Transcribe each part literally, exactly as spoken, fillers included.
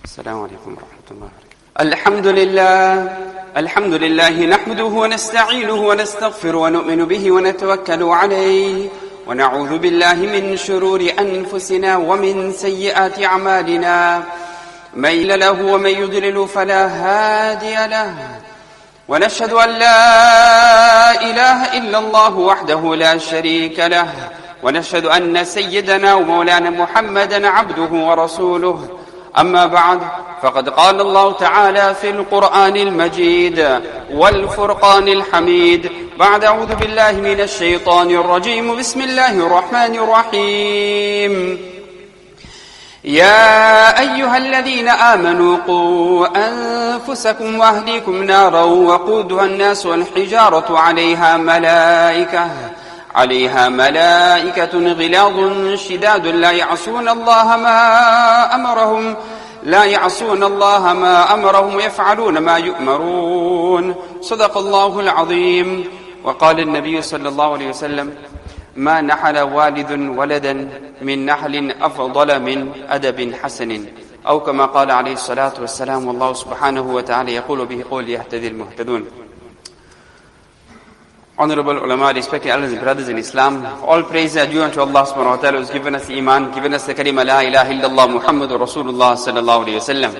السلام عليكم ورحمة الله وبركاته. الحمد لله الحمد لله نحمده ونستعينه ونستغفره ونؤمن به ونتوكل عليه ونعوذ بالله من شرور أنفسنا ومن سيئات أعمالنا من يهد له ومن يضلل فلا هادي له ونشهد أن لا إله إلا الله وحده لا شريك له ونشهد أن سيدنا ومولانا محمدا عبده ورسوله. أما بعد فقد قال الله تعالى في القرآن المجيد والفرقان الحميد بعد أعوذ بالله من الشيطان الرجيم بسم الله الرحمن الرحيم يا أيها الذين آمنوا قوا أنفسكم وأهليكم نارا وقودها الناس والحجارة عليها ملائكة عليها ملائكة غلاظ شداد لا يعصون الله ما أمرهم لا يعصون الله ما أمرهم ويفعلون ما يؤمرون. صدق الله العظيم. وقال النبي صلى الله عليه وسلم ما نحل والد ولدا من نحل أفضل من أدب حسن أو كما قال عليه الصلاة والسلام. والله سبحانه وتعالى يقول به قول يهتدي المهتدون. Honorable ulama, respected elders and brothers in Islam, all praise are due unto Allah subhanahu wa ta'ala who has given us iman, given us the kalima la ilaha illallah Muhammadur Rasulullah sallallahu alayhi wa sallam.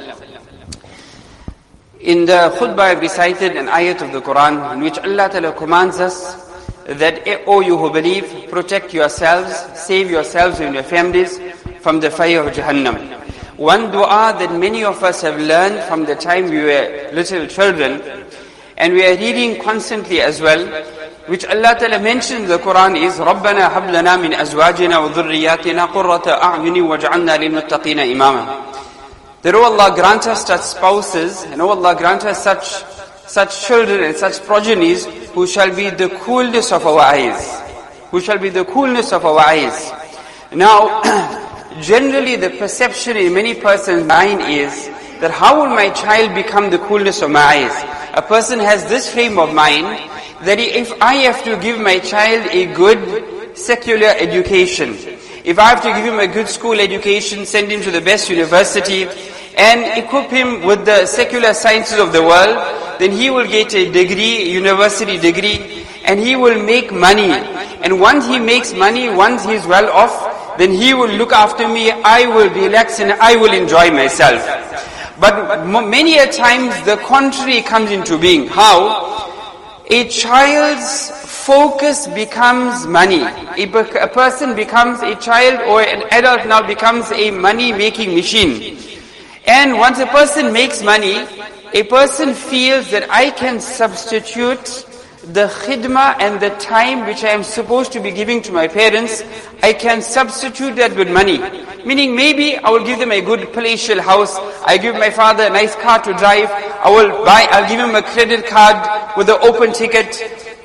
In the khutbah I have recited an ayat of the Quran in which Allah ta'ala commands us that, O you who believe, protect yourselves, save yourselves and your families from the fire of Jahannam. One dua that many of us have learned from the time we were little children, and we are reading constantly as well, which Allah Ta'ala mentioned in the Quran is رَبَّنَا هَبْ لَنَا مِنْ أَزْوَاجِنَا وَذُرِّيَّاتِنَا قُرَّةَ أَعْيُنٍ وَاجْعَلْنَا لِلْمُتَّقِينَ إِمَامًا. That, O Allah, grant us such spouses, and O Allah, grant us such such children and such progenies who shall be the coolness of our eyes. Who shall be the coolness of our eyes. Now, generally the perception in many persons' mind is that how will my child become the coolness of my eyes? A person has this frame of mind that if I have to give my child a good secular education, if I have to give him a good school education, send him to the best university, and equip him with the secular sciences of the world, then he will get a degree, a university degree, and he will make money. And once he makes money, once he is well off, then he will look after me, I will relax and I will enjoy myself. But many a times the contrary comes into being. How? A child's focus becomes money. A person becomes a child, or an adult now becomes a money-making machine. And once a person makes money, a person feels that I can substitute the khidmah and the time which I am supposed to be giving to my parents, I can substitute that with money. Meaning maybe I will give them a good palatial house, I give my father a nice car to drive, I will buy, I'll give him a credit card with an open ticket.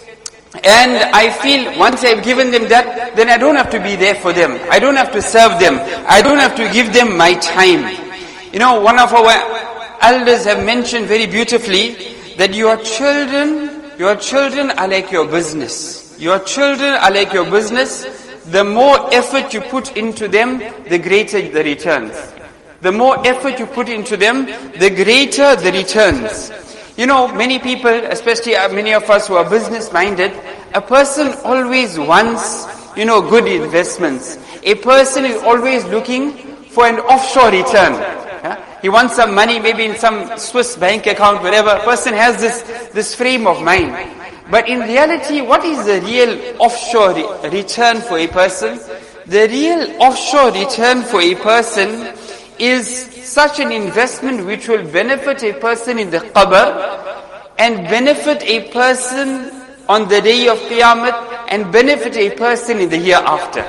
And I feel once I've given them that, then I don't have to be there for them. I don't have to serve them. I don't have to give them my time. You know, one of our elders have mentioned very beautifully that your children Your children are like your business. Your children are like your business. The more effort you put into them, the greater the returns. The more effort you put into them, the greater the returns. You know, many people, especially many of us who are business-minded, a person always wants, you know, good investments. A person is always looking for an offshore return. He wants some money, maybe in some Swiss bank account, wherever. A person has this, this frame of mind. But in reality, what is the real offshore re- return for a person? The real offshore return for a person is such an investment which will benefit a person in the qabr and benefit a person on the day of Qiyamah and benefit a person in the hereafter.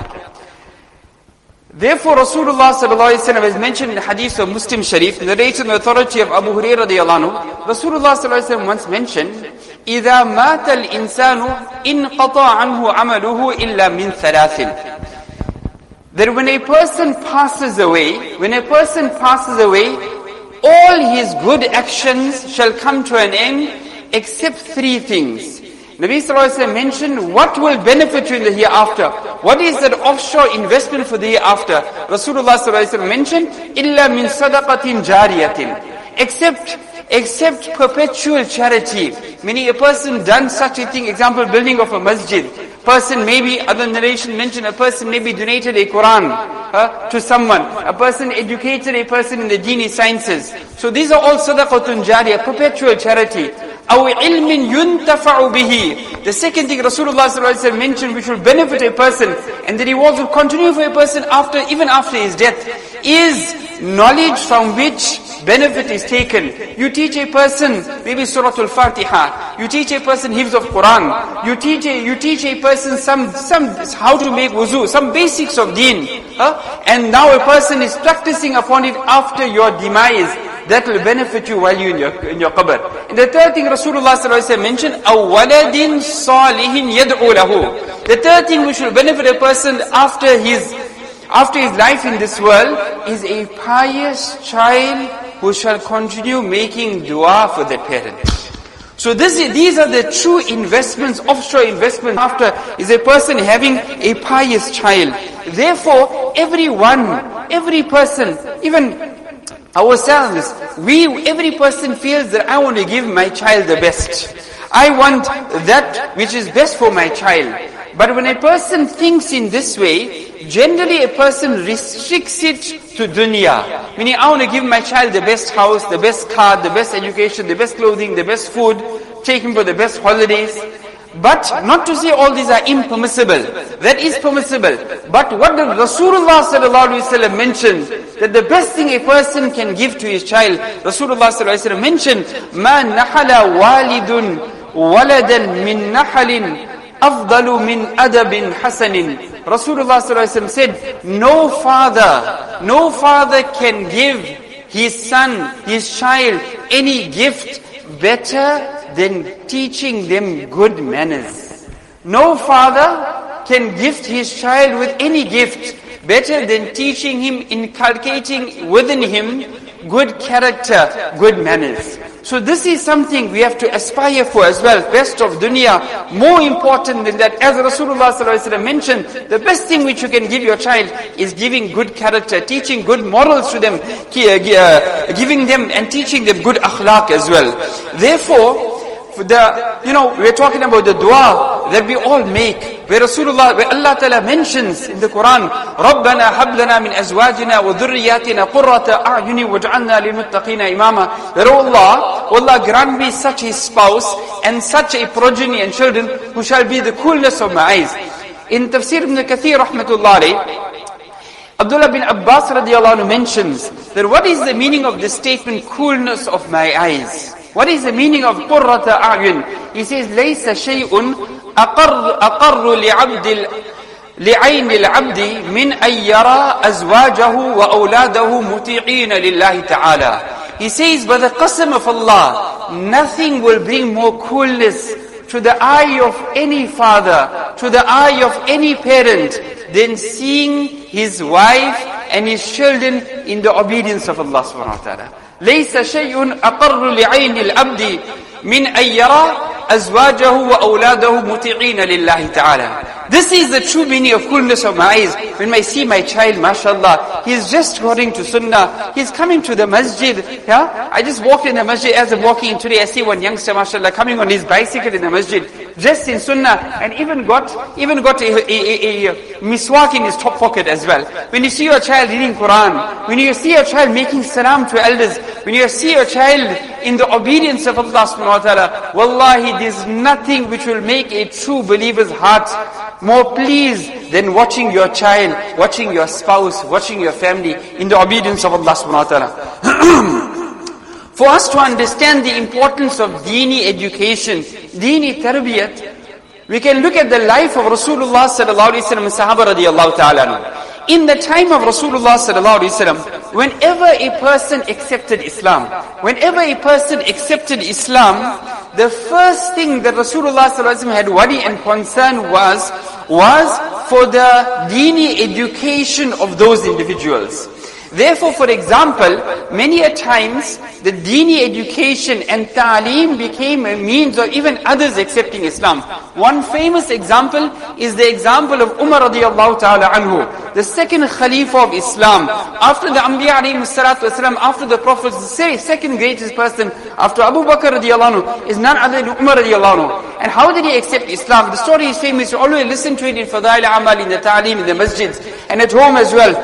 Therefore, Rasulullah sallallahu alaihi wasallam has mentioned in the hadith of Muslim Sharif, narrated in the authority of Abu Hurairah radiyallahu anhu, Rasulullah sallallahu alaihi wasallam once mentioned, إِذَا مَاتَ الْإِنسَانُ إِنْقَطَعَ عَنْهُ عَمَلُهُ إِلَّا مِنْ ثَلَاثٍ. That when a person passes away, when a person passes away, all his good actions shall come to an end except three things. Nabi sallallahu alaihi wasallam mentioned what will benefit you in the hereafter. What is that offshore investment for the hereafter? Rasulullah sallallahu alaihi wasallam mentioned, "Illa min sadaqatin jariyatin." Except, except perpetual charity. Meaning a person done such a thing, example, building of a masjid. Person maybe, other narration mentioned, a person maybe donated a Quran uh, to someone. A person educated a person in the Dini sciences. So these are all sadaqatun jariyah, perpetual charity. أو علم ينتفع به. The second thing Rasulullah sallallahu alaihi wasallam mentioned, which will benefit a person, and the rewards will continue for a person after, even after his death, is knowledge from which benefit is taken. You teach a person maybe Surah Al-Fatiha. You teach a person hifz of Quran. You teach a, you teach a person some, some, how to make wuzu, some basics of deen. Huh? And now a person is practicing upon it after your demise. That will benefit you while you in your, in your qabr. And the third thing Rasulullah sallallahu alaihi wasallam mentioned, أَوْ وَلَدٍ صَالِحٍ يَدْعُو لَهُ. The third thing which will benefit a person after his, after his life in this world is a pious child who shall continue making dua for their parents. So this, these are the true investments, offshore investments after is a person having a pious child. Therefore, everyone, every person, even ourselves, we, every person feels that I want to give my child the best. I want that which is best for my child. But when a person thinks in this way, generally a person restricts it to dunya. Meaning, I want to give my child the best house, the best car, the best education, the best clothing, the best food, take him for the best holidays. But not to say all these are impermissible. That is permissible. But what the Rasulullah sallallahu alaihi wasallam mentioned, that the best thing a person can give to his child, Rasulullah sallallahu alaihi wasallam mentioned, "Ma nahala walidun waladan min nahalin afdalu min adabin hasanin." Rasulullah sallallahu alaihi wasallam said, no father, no father can give his son, his child, any gift better than teaching them good manners. No father can gift his child with any gift better than teaching him, inculcating within him good character, good manners. So this is something we have to aspire for as well. Best of dunya. More important than that, as Rasulullah sallallahu alaihi wasallam mentioned, the best thing which you can give your child is giving good character, teaching good morals to them, giving them and teaching them good akhlaq as well. Therefore, the, you know, we're talking about the dua that we all make, where Rasulullah, where Allah Ta'ala mentions in the Quran, رَبَّنَا هَبْ لَنَا مِنْ أَزْوَاجِنَا وَذُرِّيَّاتِنَا قُرَّةَ أَعْيُنٍ وَاجْعَلْنَا لِلْمُتَّقِينَ إِمَامًا. That Allah, Allah grant me such a spouse and such a progeny and children who shall be the coolness of my eyes. In Tafsir ibn Kathir rahmatullah alayh, Abdullah bin Abbas radiallahu anhu mentions that what is the meaning of the statement, coolness of my eyes? What is the meaning of قُرَّةَ أَعْيُنٍ? He says, لَيْسَ شَيْءٌ أَقَرُّ أَقَرُّ لِعَبْدِ لِعَيْنِ الْعَبْدِ مِنْ أَنْ يَرَى أَزْوَاجَهُ وَأَوْلَادَهُ مُطِيعِينَ لِلَّهِ تَعَالَى. He says, by the qasam of Allah, nothing will bring more coolness to the eye of any father, to the eye of any parent, than seeing his wife and his children in the obedience of Allah subhanahu wa ta'ala. ليس شيء أقر لعين العبد من أن يرى أزواجه وأولاده مطيعين لله تعالى. This is the true meaning of coolness of my eyes. When I see my child, mashallah, he's just according to sunnah, he's coming to the masjid. Yeah, I just walked in the masjid. As I'm walking in today, I see one youngster, mashallah, coming on his bicycle in the masjid, dressed in sunnah, and even got even got a, a, a, a miswak in his top pocket as well. When you see your child reading Quran, when you see your child making salam to elders, when you see your child in the obedience of Allah subhanahu wa ta'ala, wallahi, there's nothing which will make a true believer's heart more pleased than watching your child, watching your spouse, watching your family in the obedience of Allah subhanahu wa ta'ala. For us to understand the importance of Dini education, Dini tarbiyat, we can look at the life of Rasulullah sallallahu alaihi wasallam and Sahaba radiyallahu ta'ala. In the time of Rasulullah sallallahu alaihi wasallam, whenever a person accepted Islam, whenever a person accepted Islam, the first thing that Rasulullah sallallahu alaihi wasallam had worry and concern was, was for the Dini education of those individuals. Therefore, for example, many a times the Dini education and ta'aleem became a means of even others accepting Islam. One famous example is the example of Umar radiallahu ta'ala anhu, the second Khalifa of Islam. After the Anbiya alayhi salatu wasalam, after the Prophet, the second greatest person after Abu Bakr radiallahu anhu is none other than Umar radiallahu anhu. And how did he accept Islam? The story is famous. You always listen to it in Fadail Amal, in the ta'aleem, in the masjids, and at home as well.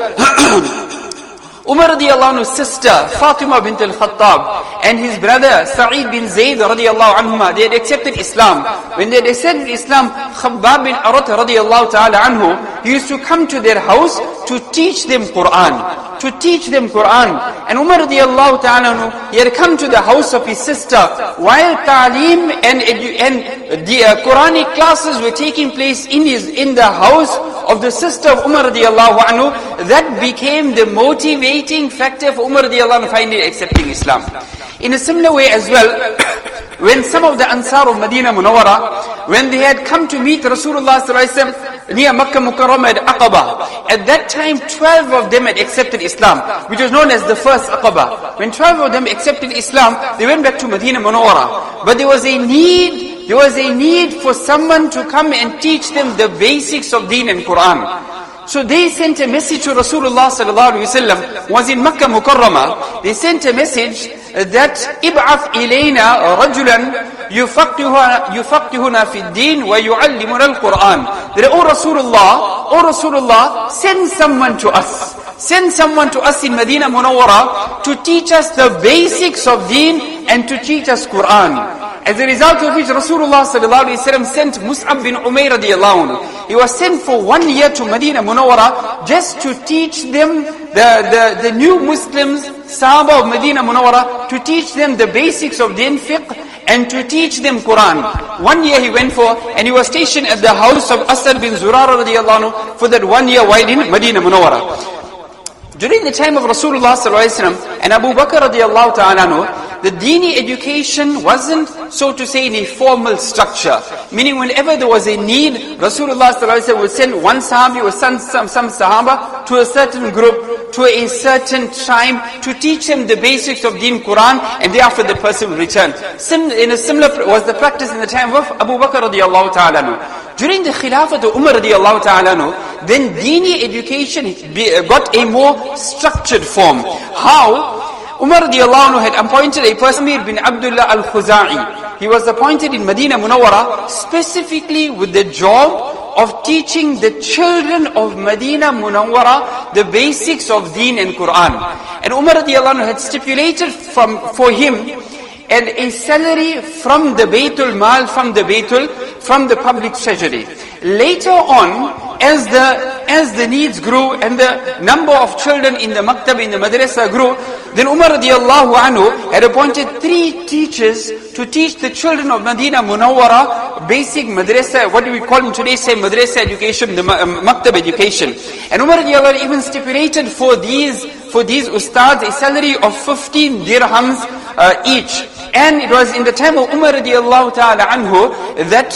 Umar radiallahu anhu's sister, Fatima bint al-Khattab, and his brother, Sa'id bin Zayd radiallahu anhuma, they had accepted Islam. When they had accepted Islam, Khabbab bin Arat radiallahu ta'ala anhu, he used to come to their house to teach them Qur'an. To teach them Qur'an. And Umar radiallahu ta'ala anhu, he had come to the house of his sister, while ta'aleem and, and the uh, Quranic classes were taking place in his, in the house of the sister of Umar radiallahu anhu. That became the motivating factor for Umar radiallahu anhu finally accepting Islam. In a similar way as well, when some of the Ansar of Medina Munawwara, when they had come to meet Rasulullah sallallahu alaihi wasallam near Makkah Mukarramah at Aqaba, at that time twelve of them had accepted Islam, which was known as the first Aqaba. When twelve of them accepted Islam, they went back to Medina Munawwara. But there was a need, there was a need for someone to come and teach them the basics of Deen and Quran. So they sent a message to Rasulullah sallallahu alaihi wasallam, was in Makkah Mukarramah. They sent a message that ib'ath ilayna rajulan yufaqqihuna yufaqqihuna fi ad-din wa yu'allimuna al-Quran. That, oh Rasulullah, oh Rasulullah, send someone to us. Send someone to us in Medina Munawwara to teach us the basics of Deen and to teach us Quran. As a result of which Rasulullah sallallahu alaihi wasallam sent Mus'ab bin Umayr radiyallahu anhu. He was sent for one year to Medina Munawwara just to teach them, the, the, the new Muslims, Sahaba of Medina Munawwara, to teach them the basics of Deen, fiqh, and to teach them Quran. One year he went for, and he was stationed at the house of Asad bin Zurara radiyallahu anhu for that one year while in Medina Munawwara. During the time of Rasulullah sallallahu alaihi wasallam and Abu Bakr radiyallahu ta'ala anhu, the Dini education wasn't, so to say, in a formal structure. Meaning whenever there was a need, Rasulullah sallallahu alaihi wasallam would send one Sahabi or some, some, some Sahaba to a certain group, to a certain time, to teach them the basics of Deen, Quran, and thereafter the person would return. Sim, in a similar was the practice in the time of Abu Bakr radiyallahu ta'ala anhu. During the Khilafat of Umar radiallahu ta'ala anhu, then Dini education got a more structured form. How? Umar radiallahu anhu had appointed a person, Amir bin Abdullah al-Khuza'i. He was appointed in Medina Munawwara specifically with the job of teaching the children of Medina Munawwara the basics of Deen and Quran. And Umar radiallahu anhu had stipulated from, for him and a salary from the Baytul Mal, from the Baytul, from the public treasury. Later on, as the as the needs grew and the number of children in the maktab, in the madrasa grew, then Umar radiallahu anhu had appointed three teachers to teach the children of Medina Munawwara basic madrasa, what do we call in today's say madrasa education, the maktab education. And Umar radiallahu anhu even stipulated for these for these ustads a salary of fifteen dirhams uh, each. And it was in the time of Umar radiallahu ta'ala anhu that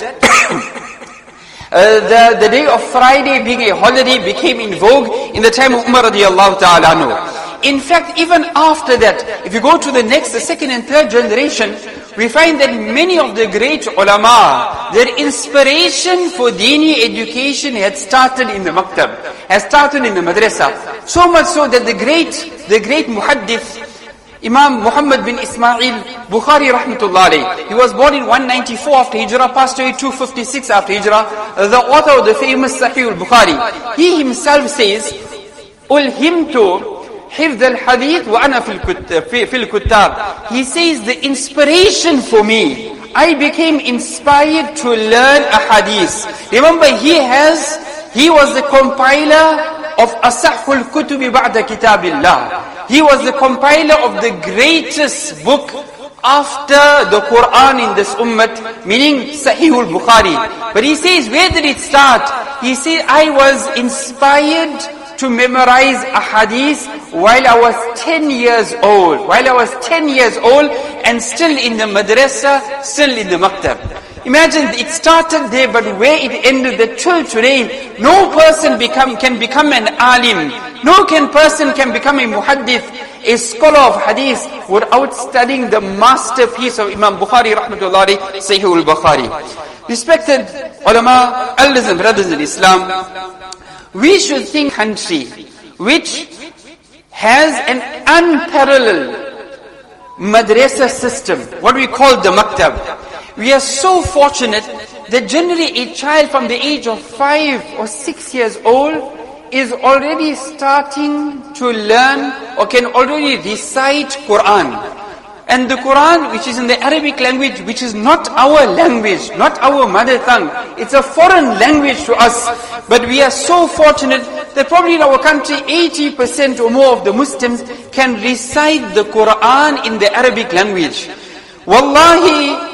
uh, the, the day of Friday being a holiday became in vogue in the time of Umar radiallahu ta'ala anhu. In fact, even after that, if you go to the next, the second and third generation, we find that many of the great ulama, their inspiration for Dini education had started in the maktab, had started in the madrasa. So much so that the great, the great muhaddith, Imam Muhammad bin Ismail Bukhari rahmatullah alayhi, he was born in one ninety-four after Hijrah, passed away two fifty-six after Hijrah, the author of the famous Sahih al-Bukhari. He himself says, Ulhimtu حفظ الحديث وأنا في الكتاب. He says the inspiration for me, I became inspired to learn a hadith. Remember, he has, he was the compiler of Asahul Kutubi Ba'da Kitabillah. He was the compiler of the greatest book after the Quran in this ummah, meaning Sahih al-Bukhari. But he says, where did it start? He said, I was inspired to memorize a hadith while I was ten years old. While I was ten years old and still in the madrasa, still in the maktab. Imagine it started there, but where it ended, that till today, no person become, can become an alim. No can person can become a muhaddith, a scholar of hadith, without studying the masterpiece of Imam Bukhari, rahmatullahi, Sahih al-Bukhari. Respected ulama, elders and brothers in Islam, we should think country which has an unparalleled madrasa system, what we call the maktab. We are so fortunate that generally a child from the age of five or six years old is already starting to learn or can already recite Quran. And the Quran, which is in the Arabic language, which is not our language, not our mother tongue. It's a foreign language to us. But we are so fortunate that probably in our country, eighty percent or more of the Muslims can recite the Quran in the Arabic language. Wallahi,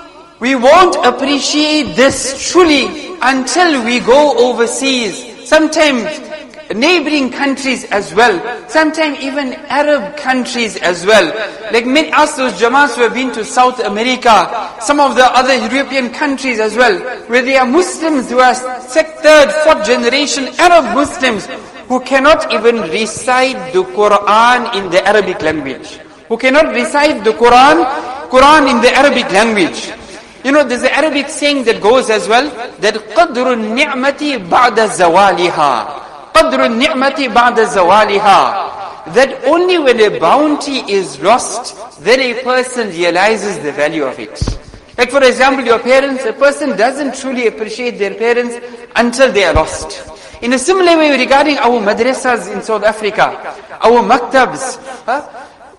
we won't appreciate this truly until we go overseas. Sometimes neighboring countries as well. Sometimes even Arab countries as well. Like many us, those Jamaats who have been to South America, some of the other European countries as well, where there are Muslims who are third, fourth generation Arab Muslims who cannot even recite the Quran in the Arabic language. Who cannot recite the Quran, Quran in the Arabic language. You know, there's an Arabic saying that goes as well, that قَدْرُ النِّعْمَةِ بَعْدَ زَوَالِهَا. قَدْرُ النِّعْمَةِ بَعْدَ زَوَالِهَا. That only when a bounty is lost, then a person realizes the value of it. Like for example, your parents, a person doesn't truly appreciate their parents until they are lost. In a similar way regarding our madrasas in South Africa, our maktabs, huh?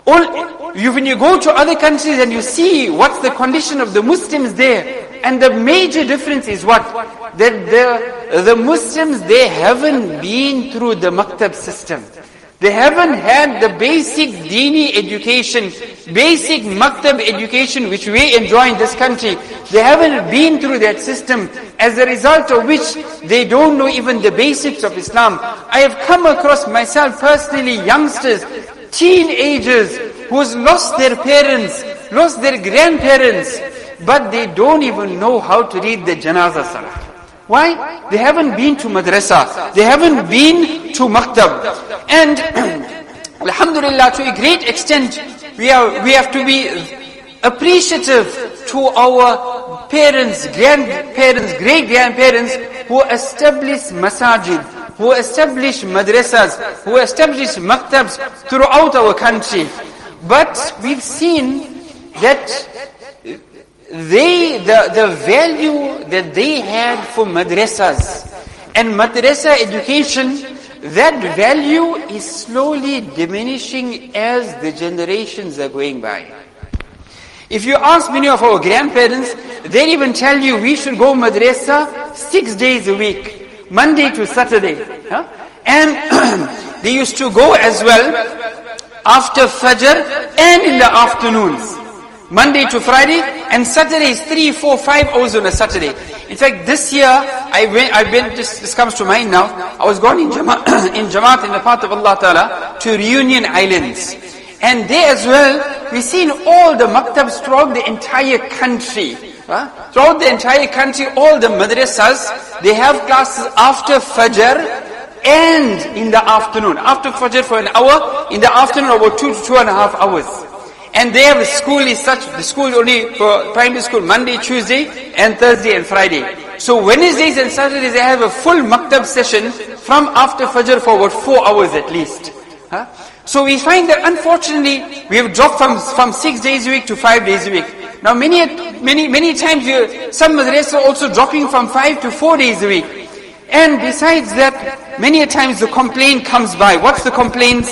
All, you, when you go to other countries and you see what's the condition of the Muslims there, and the major difference is what? That the, the Muslims, they haven't been through the maktab system. They haven't had the basic dini education, basic maktab education which we enjoy in this country. They haven't been through that system, as a result of which they don't know even the basics of Islam. I have come across myself personally youngsters, teenagers who's lost their parents, lost their grandparents, but they don't even know how to read the janazah salah. Why? They haven't been to madrasa. They haven't been to maktab. And alhamdulillah, to a great extent, we are we have to be appreciative to our parents, grandparents, great-grandparents who established masajid, who established madrasas, who established maktabs throughout our country. But we've seen that they, the, the value that they had for madrasas and madrasa education, that value is slowly diminishing as the generations are going by. If you ask many of our grandparents, they'll even tell you we should go madrasa six days a week, Monday to Saturday. Huh? And they used to go as well after Fajr and in the afternoons. Monday to Friday, and Saturday is three, four, five hours on a Saturday. In fact, this year, I went, I went, this, this comes to mind now, I was gone in Jamaat, in Jamaat in the path of Allah Ta'ala to Reunion Islands. And there as well, we've seen all the maktabs throughout the entire country. Huh? Throughout the entire country, all the madrasas, they have classes after Fajr and in the afternoon. After Fajr for an hour, in the afternoon about two to two and a half hours. And they have a school is such, the school only for primary school, Monday, Tuesday, and Thursday and Friday. So Wednesdays and Saturdays they have a full maktab session from after Fajr for about four hours at least. Huh? So we find that unfortunately we have dropped from, from six days a week to five days a week. Now many, many, many times we, some madrasas are also dropping from five to four days a week. And besides that, many a times the complaint comes by. What's the complaint?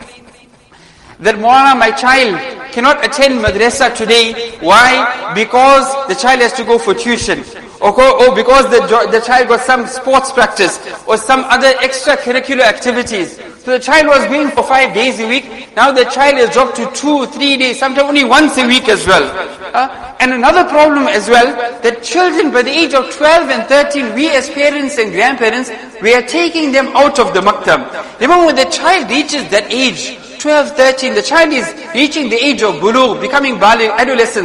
That Maulana, my child cannot attend madrasa today. Why? Because the child has to go for tuition. Or, go, or because the, the child got some sports practice or some other extracurricular activities. So the child was going for five days a week. Now the child has dropped to two, three days, sometimes only once a week as well. Uh, and another problem as well, that children by the age of twelve and thirteen, we as parents and grandparents, we are taking them out of the maktab. Remember when the child reaches that age, twelve, thirteen, the child is reaching the age of bulugh, becoming baligh, adolescence.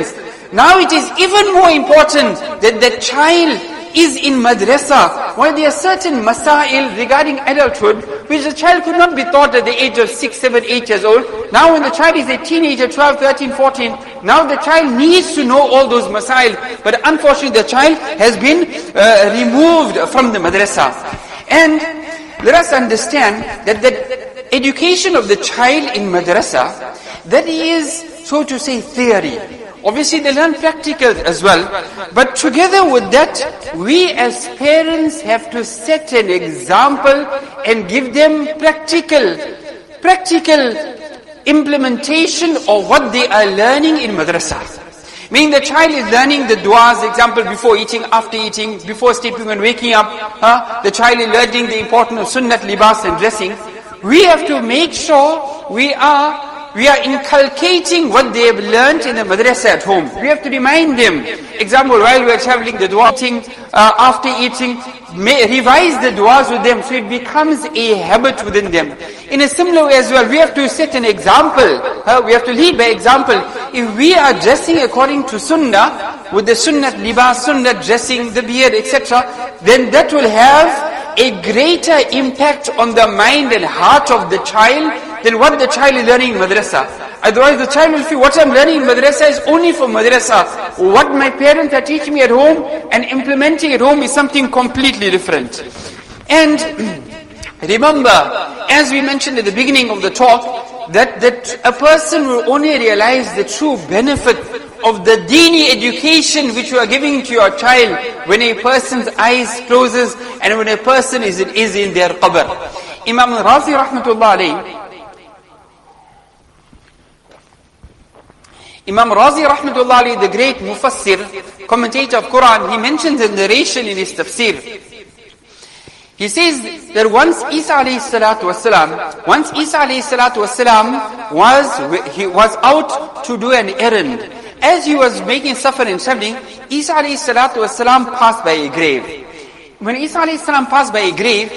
Now it is even more important that the child is in madrasa, while there are certain masail regarding adulthood, which the child could not be taught at the age of six, seven, eight years old. Now when the child is a teenager, twelve, thirteen, fourteen, now the child needs to know all those masail. But unfortunately the child has been uh, removed from the madrasa. And let us understand that the education of the child in madrasa, that is, so to say, theory. Obviously they learn practical as well, but together with that, we as parents have to set an example and give them practical, practical implementation of what they are learning in madrasa. Meaning the child is learning the du'as, example, before eating, after eating, before sleeping and waking up. Huh? The child is learning the importance of sunnat, libas and dressing. We have to make sure we are We are inculcating what they have learned in the madrasa at home. We have to remind them. Example, while we are traveling, the dua, eating, uh, after eating, may revise the duas with them so it becomes a habit within them. In a similar way as well, we have to set an example. Uh, we have to lead by example. If we are dressing according to sunnah, with the sunnat libas, sunnat dressing, the beard, et cetera, then that will have a greater impact on the mind and heart of the child than what the child is learning in madrasa. Otherwise the child will feel, what I'm learning in madrasa is only for madrasa. What my parents are teaching me at home and implementing at home is something completely different. And remember, as we mentioned at the beginning of the talk, that, that a person will only realize the true benefit of the deeni education which you are giving to your child when a person's eyes closes and when a person is in, is in their qabr. Imam Razi rahmatullah alayhi, Imam Razi rahmatullah alayhi, the great mufassir, commentator of Quran, he mentions a narration in his tafsir. He says that once Isa alayhi salatu wasalam, once Isa alayhi salatu wasalam was, he was out to do an errand. As he was making safar and traveling, Isa alayhi salatu wasalam passed by a grave. When Isa alayhi salam passed by a grave,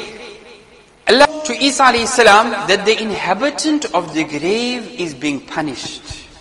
Allah to Isa alayhi salam that the inhabitant of the grave is being punished.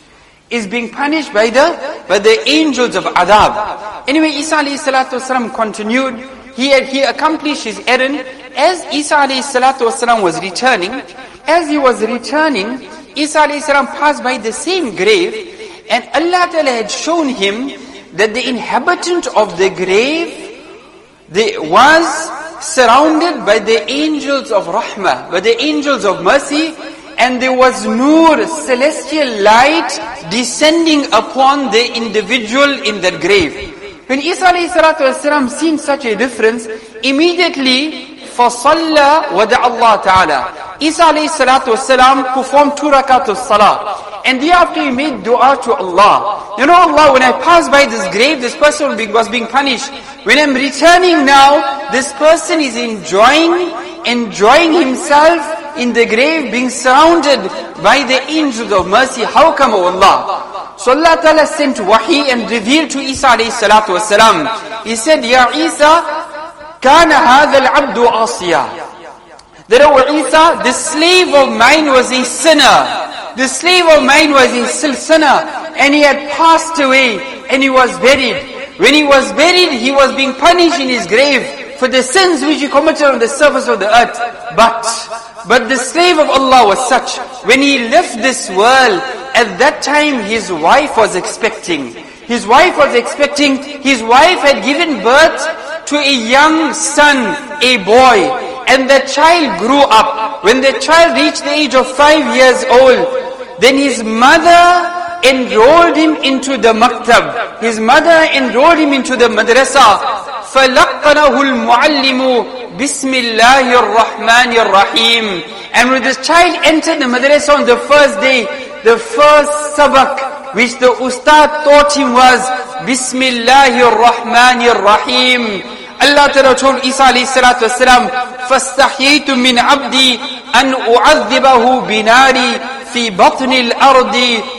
Is being punished by the by the angels of adab. Anyway, Isa alayhi salatu wasalam continued. He had, he accomplished his errand. As Isa alayhi salatu wasalam was returning, as he was returning, Isa alayhi salam passed by the same grave, and Allah Ta'ala had shown him that the inhabitant of the grave they, was surrounded by the angels of rahmah, by the angels of mercy, and there was nur, celestial light descending upon the individual in that grave. When Isa alayhi salatu wasalam seen such a difference, immediately فَصَلَّى وَدَعَ اللَّهَ تَعَالَى. Isa alayhi salatu wasalam performed two rakat of salah. And thereafter he made dua to Allah. You know, Allah, when I pass by this grave, this person was being punished. When I'm returning now, this person is enjoying, enjoying himself in the grave, being surrounded by the angels of mercy. How come, O Allah? So Allah Ta'ala sent wahi and revealed to Isa alayhi salatu wasalam. He said, Ya Isa, kana hadha al-abdu asiya. That, O Isa, the slave of mine was a sinner. The slave of mine was a sinner, and he had passed away, and he was buried. When he was buried, he was being punished in his grave for the sins which he committed on the surface of the earth. But, but the slave of Allah was such, when he left this world, at that time his wife was expecting. His wife was expecting, his wife had given birth to a young son, a boy, and the child grew up. When the child reached the age of five years old, then his mother enrolled him into the maktab. His mother enrolled him into the madrasa. فَلَقَّنَهُ الْمُعَلِّمُ بِسْمِ اللَّهِ الرَّحْمَنِ الرَّحِيمِ. And when this child entered the madrasa on the first day, the first sabak which the ustad taught him was بِسْمِ اللَّهِ الرَّحْمَنِ الرَّحِيمِ. Allah Ta'ala told Isa alayhi salatu wasalam, فَاسْتَحْيِيتُ مِنْ عَبْدِي أَنْ أُعَذِّبَهُ بِنَارِي في بطن الأرض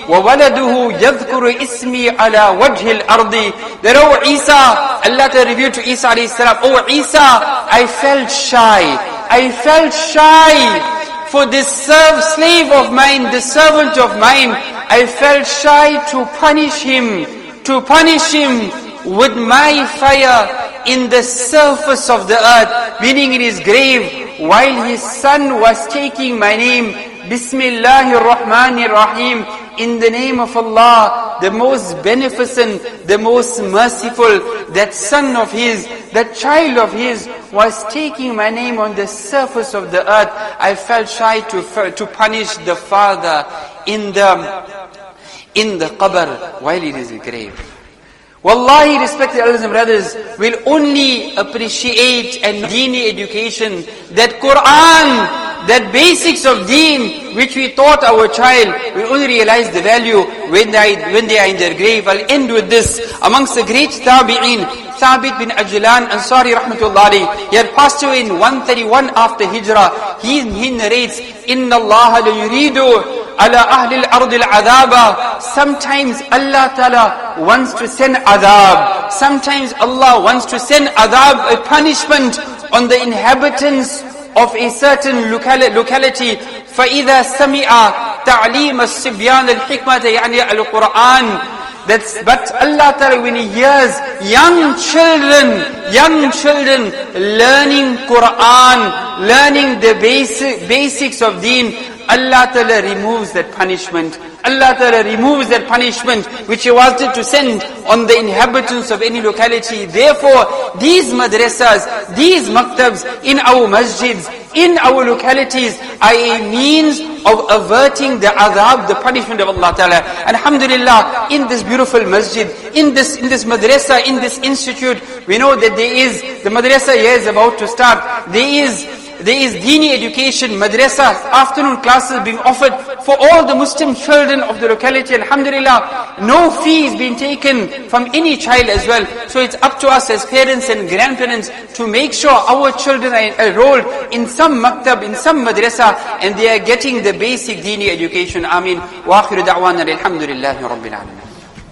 وولده يذكر اسمي على وجه الأرض. That, oh Isa, Allah Ta'ala revealed to Isa alayhi salam, oh Isa, I felt shy. I felt shy for this serve, slave of mine, this servant of mine. I felt shy to punish him to punish him with my fire in the surface of the earth, meaning in his grave, while his son was taking my name, Bismillahir Rahmanir Rahim, in the name of Allah, the most beneficent, the most merciful. That son of his, that child of his was taking my name on the surface of the earth. I felt shy to, to punish the father in the, in the qabr while it is a grave. Wallahi, respected elders and brothers, will only appreciate and Deeni education, that Quran, that basics of deen which we taught our child, we only realize the value when they, when they are in their grave. I'll end with this. Amongst the great tabi'een, Thabit bin Ajlan Ansari rahmatullahi, he had passed away in one thirty-one after Hijrah. He, he narrates, Inna Allah la yuridu ala ahli al-ard al-adaba. Sometimes Allah Ta'ala wants to send adab. Sometimes Allah wants to send adab, a punishment on the inhabitants of a certain locality. فَإِذَا سَمِعَ تَعْلِيمَ السِّبْيَانَ الْحِكْمَةَ يعني القرآن. That's, but Allah Ta'ala, when He hears young children, young children learning Quran, learning the basic, basics of deen, Allah Ta'ala removes that punishment. Allah Ta'ala removes that punishment which He wanted to send on the inhabitants of any locality. Therefore, these madrasas, these maktabs in our masjids, in our localities are a means of averting the adhab, the punishment of Allah Ta'ala. Alhamdulillah, in this beautiful masjid, in this, in this madrasa, in this institute, we know that there is, the madrasa here is about to start. There is There is Deeni education, madrasa, afternoon classes being offered for all the Muslim children of the locality. Alhamdulillah, no fee is being taken from any child as well. So it's up to us as parents and grandparents to make sure our children are enrolled in some maktab, in some madrasa, and they are getting the basic Deeni education. Ameen. Wa akhiru da'wana alhamdulillahi rabbil alamin.